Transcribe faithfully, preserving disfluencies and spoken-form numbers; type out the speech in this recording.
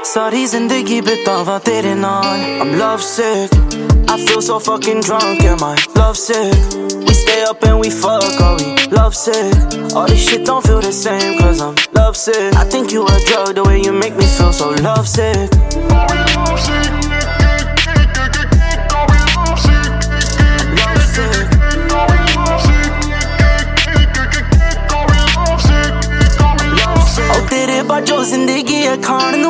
सारी जिंदगी बितावा तेरे नाल. I'm love sick, I feel so fucking drunk, am I love sick? We stay up and we fuck, are we love sick? All this shit don't feel the same cause I'm love sick. I think you a drug the way you make me feel so love sick. Oh तेरे बाजो जिंदगी है खान नू